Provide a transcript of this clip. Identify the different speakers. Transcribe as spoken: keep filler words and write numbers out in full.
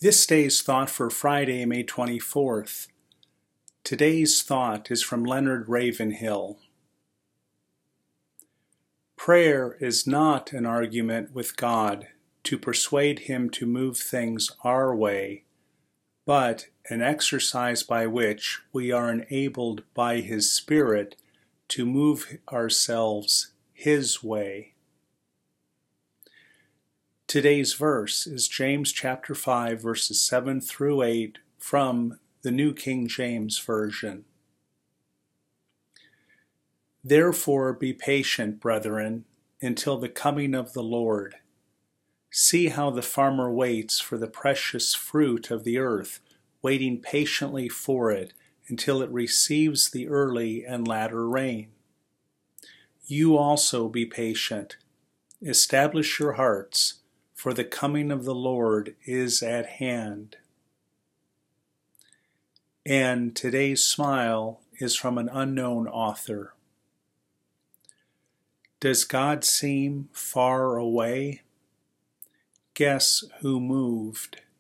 Speaker 1: This day's thought for Friday, May twenty-fourth. Today's thought is from Leonard Ravenhill. Prayer is not an argument with God to persuade Him to move things our way, but an exercise by which we are enabled by His Spirit to move ourselves His way. Today's verse is James chapter five, verses seven through eight from the New King James Version. Therefore be patient, brethren, until the coming of the Lord. See how the farmer waits for the precious fruit of the earth, waiting patiently for it until it receives the early and latter rain. You also be patient. Establish your hearts, for the coming of the Lord is at hand. And today's smile is from an unknown author. Does God seem far away? Guess who moved?